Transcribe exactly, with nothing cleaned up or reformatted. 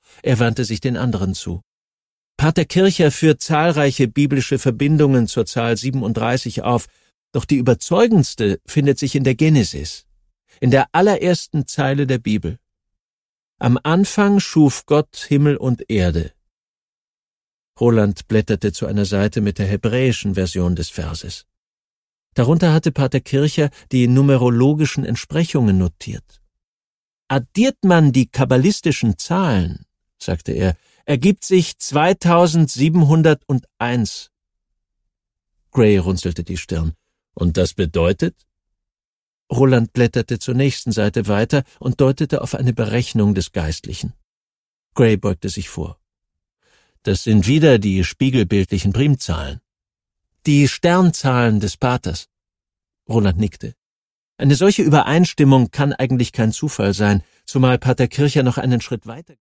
Er wandte sich den anderen zu. Pater Kircher führt zahlreiche biblische Verbindungen zur Zahl siebenunddreißig auf, doch die überzeugendste findet sich in der Genesis, in der allerersten Zeile der Bibel. Am Anfang schuf Gott Himmel und Erde. Roland blätterte zu einer Seite mit der hebräischen Version des Verses. Darunter hatte Pater Kircher die numerologischen Entsprechungen notiert. Addiert man die kabbalistischen Zahlen, sagte er, ergibt sich zweitausendsiebenhunderteins. Gray runzelte die Stirn. Und das bedeutet? Roland blätterte zur nächsten Seite weiter und deutete auf eine Berechnung des Geistlichen. Gray beugte sich vor. Das sind wieder die spiegelbildlichen Primzahlen. Die Sternzahlen des Paters. Roland nickte. Eine solche Übereinstimmung kann eigentlich kein Zufall sein, zumal Pater Kircher noch einen Schritt weiter